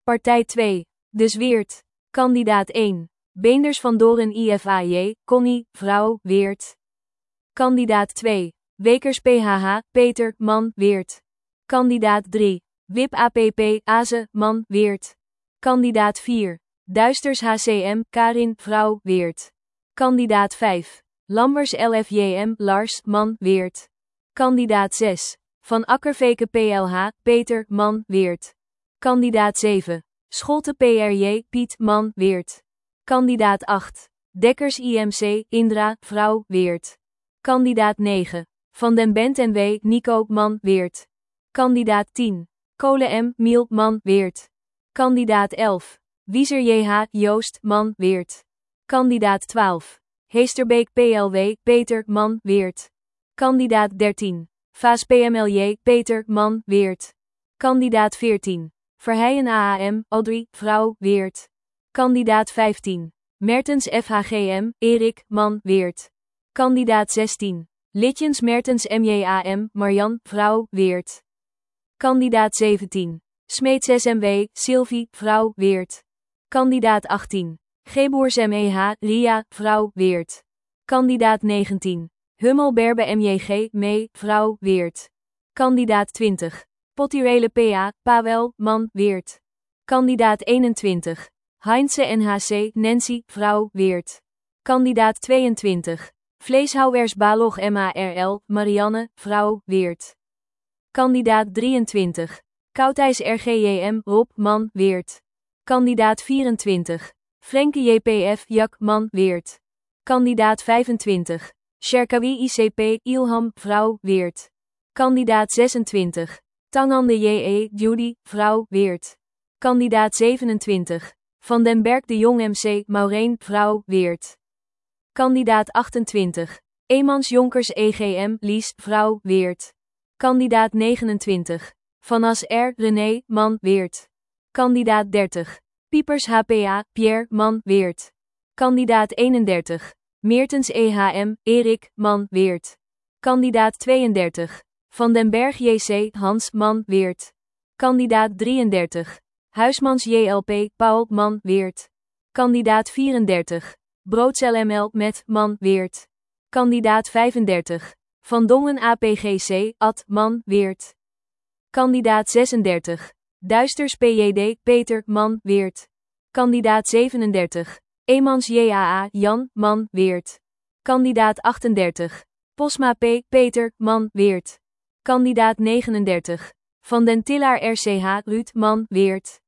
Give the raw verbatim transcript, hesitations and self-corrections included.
Partij twee. De Zwiert. Kandidaat één. Beenders van Doren I F A J, Connie, vrouw, Weert. Kandidaat twee. Wekers P H H, Peter, man, Weert. Kandidaat drie. W I P A P P, Aze, man, Weert. Kandidaat vier. Duisters H C M, Karin, vrouw, Weert. Kandidaat vijf. Lambers L F J M, Lars, man, Weert. Kandidaat zes. Van Akkerveke P L H, Peter, man, Weert. Kandidaat zeven. Scholte P R J, Piet, man, Weert. Kandidaat acht. Dekkers I M C, Indra, vrouw, Weert. Kandidaat negen. Van den Bent en W, Nico, man, Weert. Kandidaat tien. Kolen M, Miel, man, Weert. Kandidaat elf. Wieser J H, Joost, man, Weert. Kandidaat twaalf. Heesterbeek P L W, Peter, man, Weert. Kandidaat dertien. Vaas P M L J, Peter, man, Weert. Kandidaat veertien. Verheijen A A M, Audrey, vrouw, Weert. Kandidaat vijftien. Mertens F H G M, Erik, man, Weert. Kandidaat zestien. Litjens Mertens M J A M, Marjan, vrouw, Weert. Kandidaat zeventien. Smeets S M W, Sylvie, vrouw, Weert. Kandidaat achttien. Geboers M E H, Ria, vrouw, Weert. Kandidaat negentien. Hummel Berbe M J G, mee, vrouw, Weert. Kandidaat twintig. Pottirele P A, Pawel, man, Weert. Kandidaat eenentwintig. Heinze N H C, Nancy, vrouw, Weert. Kandidaat tweeëntwintig. Vleeshouwers Balog M A R L, Marianne, vrouw, Weert. Kandidaat drieëntwintig. Koudijs R G J M, Rob, man, Weert. Kandidaat vierentwintig. Frenke J P F, Jak, man, Weert. Kandidaat vijfentwintig. Sherkawi I C P, Ilham, vrouw, Weert. Kandidaat zesentwintig. Tangande J E, Judy, vrouw, Weert. Kandidaat zevenentwintig. Van den Berg de Jong M C, Maureen, vrouw, Weert. Kandidaat achtentwintig. Emans Jonkers E G M, Lies, vrouw, Weert. Kandidaat negenentwintig. Van As R, René, man, Weert. Kandidaat dertig. Piepers H P A, Pierre, man, Weert. Kandidaat eenendertig. Meertens E H M, Erik, man, Weert. Kandidaat tweeëndertig. Van den Berg J C, Hans, man, Weert. Kandidaat drieëndertig. Huismans J L P, Paul, man, Weert. Kandidaat vierendertig. Broodsel M L, met, man, Weert. Kandidaat vijfendertig. Van Dongen A P G C, Ad, man, Weert. Kandidaat zesendertig. Duisters P J D, Peter, man, Weert. Kandidaat zevenendertig. Emans J A A, Jan, man, Weert. Kandidaat achtendertig. Posma P, Peter, man, Weert. Kandidaat negenendertig. Van den Tillaar R C H, Ruud, man, Weert.